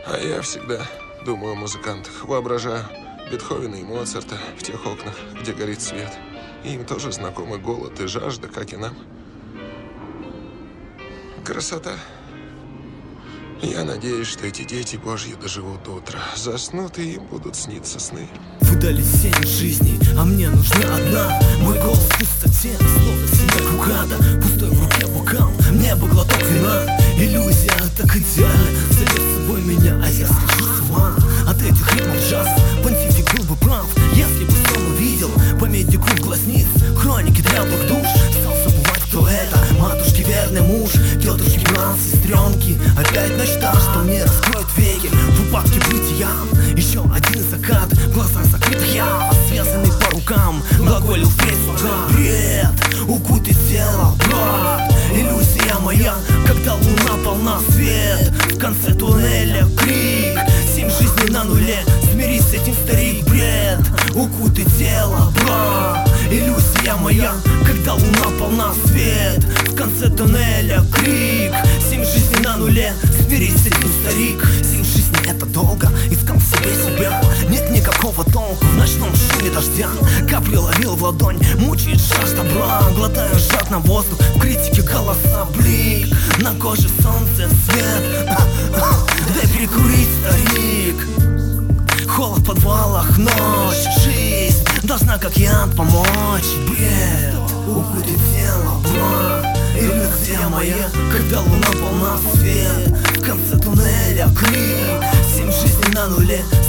А я всегда думаю о музыкантах, воображаю Бетховена и Моцарта в тех окнах, где горит свет. Им тоже знакомы голод и жажда, как и нам. Красота. Я надеюсь, что эти дети Божьи доживут до утра, заснут и им будут сниться сны. Вы дали 7 жизней, а мне нужна одна. Мой голос в пустоте, словно снег угада. Пустой в руке бокал, мне бы глоток вина. Иллюзия так идеально зовет с собой меня, а я схожу с ума от этих ритмов джаза. Понтифик был бы прав, если бы сон увидел по меди круг глазниц, хроники дряблых душ. Стал забывать, кто это, матушки верный муж, тетушки, брат, сестренки. Опять ночь та, что мне раскроет веки в упадке бытия. Еще один закат, в глазах закрыт я, связанный по рукам, глаголил впредь с утра. Бред, укутый тело, брат, иллюзия моя, когда луна полна свет. В конце туннеля крик, 7 жизней на нуле, смирись с этим, старик. Бред, укутый тело, брат, иллюзия моя, когда луна полна свет. В конце туннеля крик, 7 жизней на нуле, смирись с этим, старик. 7 жизней это долго, искал в себе себя. Нет никакого толку в ночном шуме дождя. Капли ловил в ладонь, мучает жажда бра. Глотаю жадно воздух, в критике голоса блик. На коже солнце свет, дай перекурить, старик. Холод в подвалах, ночь, жизнь должна как яд помочь. Бред, укутит тело, бра, иллюзия моя, когда луна полна свет. В конце туннеля крик, 7 жизней на нуле,